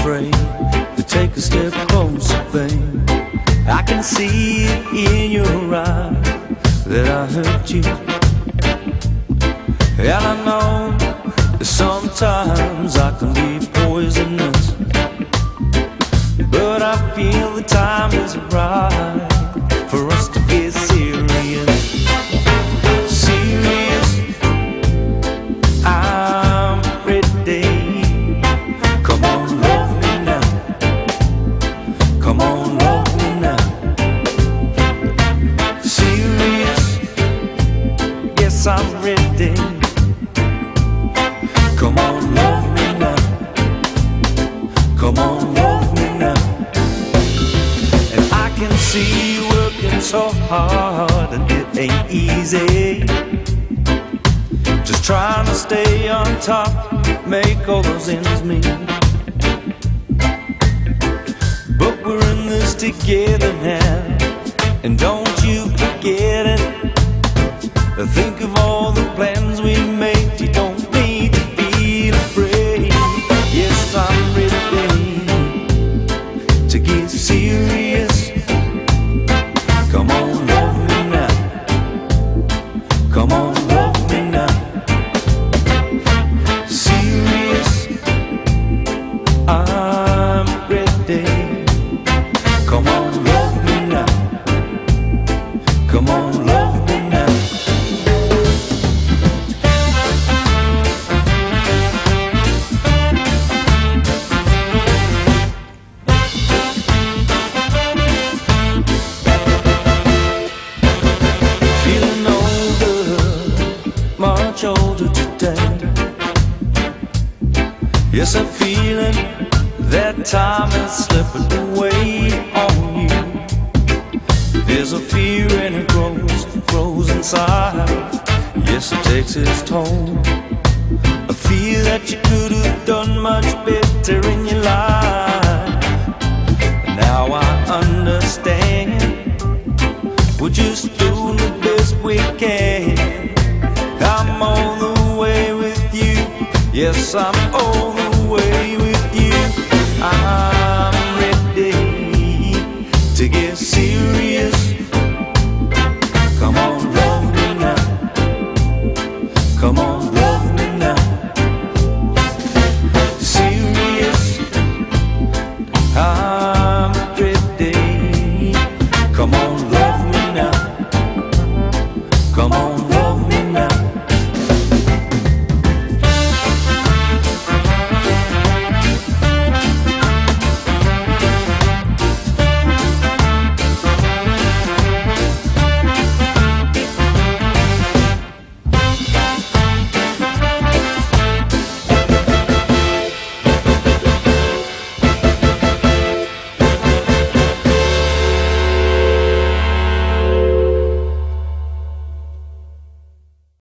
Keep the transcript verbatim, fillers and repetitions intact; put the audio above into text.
afraid to take a step closer, babe. I can see it in your eyes that I hurt you, and I know that sometimes I can be poisonous, but I feel the time is right for us to get serious. Serious, I'm ready. Come on, love me now. Come on, love me now. Serious, yes, I'm ready. Come on, love me now. Come on, love me now. And I can see you working so hard, and it ain't easy. Just trying to stay on top, make all those ends meet. But we're in this together now, and don't you forget it. Think of all the plans we made. You don't need to be afraid. Yes, I'm ready to get serious. Come on, love me now. Come on, love me now. Serious, I'm ready. Come on, love me now. Come on, love me now. Feeling older, much older today. Yes, I'm feeling that time is slipping away on you. There's a fear and it grows, grows inside. Yes, it takes its toll. A fear that you could have done much better in your life. Now I understand. We're just doing the best we can. I'm all the way with you. Yes, I'm all the